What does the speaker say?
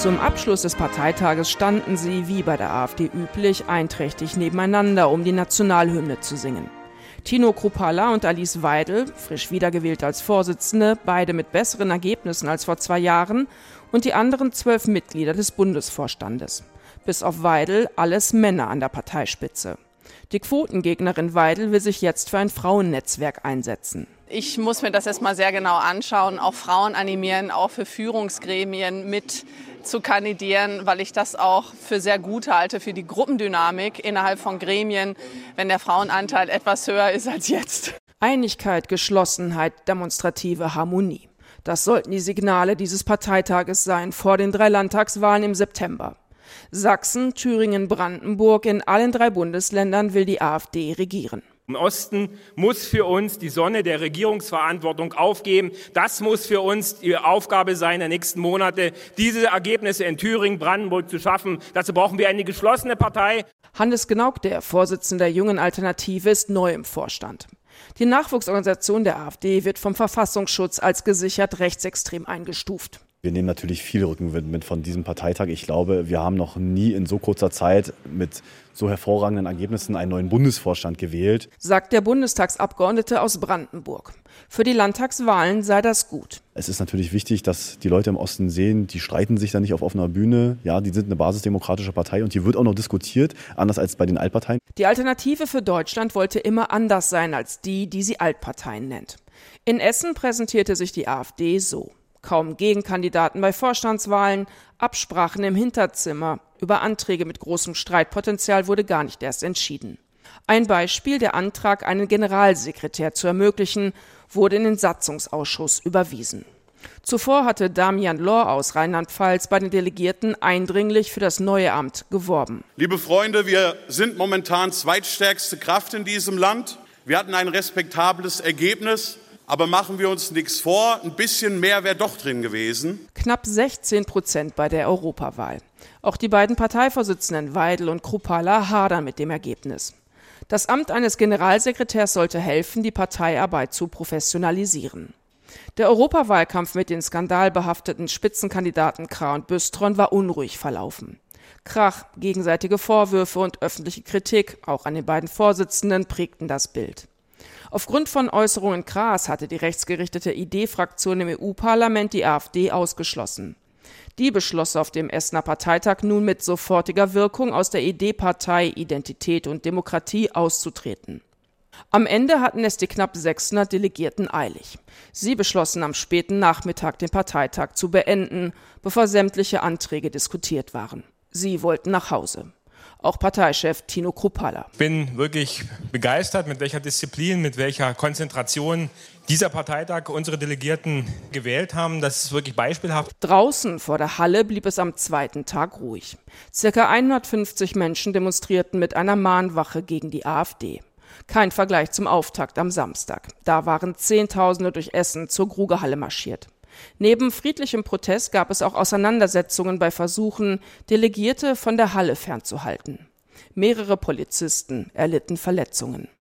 Zum Abschluss des Parteitages standen sie, wie bei der AfD üblich, einträchtig nebeneinander, um die Nationalhymne zu singen. Tino Kruppalla und Alice Weidel, frisch wiedergewählt als Vorsitzende, beide mit besseren Ergebnissen als vor 2 Jahren, und die anderen 12 Mitglieder des Bundesvorstandes. Bis auf Weidel alles Männer an der Parteispitze. Die Quotengegnerin Weidel will sich jetzt für ein Frauennetzwerk einsetzen. Ich muss mir das erstmal sehr genau anschauen, auch Frauen animieren, auch für Führungsgremien mit zu kandidieren, weil ich das auch für sehr gut halte, für die Gruppendynamik innerhalb von Gremien, wenn der Frauenanteil etwas höher ist als jetzt. Einigkeit, Geschlossenheit, demonstrative Harmonie. Das sollten die Signale dieses Parteitages sein vor den 3 Landtagswahlen im September. Sachsen, Thüringen, Brandenburg, in allen 3 Bundesländern will die AfD regieren. Im Osten muss für uns die Sonne der Regierungsverantwortung aufgehen. Das muss für uns die Aufgabe sein, der nächsten Monate diese Ergebnisse in Thüringen, Brandenburg zu schaffen. Dazu brauchen wir eine geschlossene Partei. Hannes Gnauk, der Vorsitzende der Jungen Alternative, ist neu im Vorstand. Die Nachwuchsorganisation der AfD wird vom Verfassungsschutz als gesichert rechtsextrem eingestuft. Wir nehmen natürlich viel Rückenwind mit von diesem Parteitag. Ich glaube, wir haben noch nie in so kurzer Zeit mit so hervorragenden Ergebnissen einen neuen Bundesvorstand gewählt, sagt der Bundestagsabgeordnete aus Brandenburg. Für die Landtagswahlen sei das gut. Es ist natürlich wichtig, dass die Leute im Osten sehen, die streiten sich da nicht auf offener Bühne. Ja, die sind eine basisdemokratische Partei und hier wird auch noch diskutiert, anders als bei den Altparteien. Die Alternative für Deutschland wollte immer anders sein als die sie Altparteien nennt. In Essen präsentierte sich die AfD so. Kaum Gegenkandidaten bei Vorstandswahlen, Absprachen im Hinterzimmer. Über Anträge mit großem Streitpotenzial wurde gar nicht erst entschieden. Ein Beispiel, der Antrag, einen Generalsekretär zu ermöglichen, wurde in den Satzungsausschuss überwiesen. Zuvor hatte Damian Lohr aus Rheinland-Pfalz bei den Delegierten eindringlich für das neue Amt geworben. Liebe Freunde, wir sind momentan zweitstärkste Kraft in diesem Land. Wir hatten ein respektables Ergebnis. Aber machen wir uns nichts vor, ein bisschen mehr wäre doch drin gewesen. Knapp 16% bei der Europawahl. Auch die beiden Parteivorsitzenden Weidel und Kruppalla hadern mit dem Ergebnis. Das Amt eines Generalsekretärs sollte helfen, die Parteiarbeit zu professionalisieren. Der Europawahlkampf mit den skandalbehafteten Spitzenkandidaten Krah und Büstron war unruhig verlaufen. Krach, gegenseitige Vorwürfe und öffentliche Kritik, auch an den beiden Vorsitzenden, prägten das Bild. Aufgrund von Äußerungen Krahs hatte die rechtsgerichtete ID-Fraktion im EU-Parlament die AfD ausgeschlossen. Die beschloss auf dem Essener Parteitag nun mit sofortiger Wirkung aus der ID-Partei Identität und Demokratie auszutreten. Am Ende hatten es die knapp 600 Delegierten eilig. Sie beschlossen am späten Nachmittag den Parteitag zu beenden, bevor sämtliche Anträge diskutiert waren. Sie wollten nach Hause. Auch Parteichef Tino Kruppalla. Ich bin wirklich begeistert, mit welcher Disziplin, mit welcher Konzentration dieser Parteitag unsere Delegierten gewählt haben. Das ist wirklich beispielhaft. Draußen vor der Halle blieb es am 2. Tag ruhig. Circa 150 Menschen demonstrierten mit einer Mahnwache gegen die AfD. Kein Vergleich zum Auftakt am Samstag. Da waren Zehntausende durch Essen zur Grugehalle marschiert. Neben friedlichem Protest gab es auch Auseinandersetzungen bei Versuchen, Delegierte von der Halle fernzuhalten. Mehrere Polizisten erlitten Verletzungen.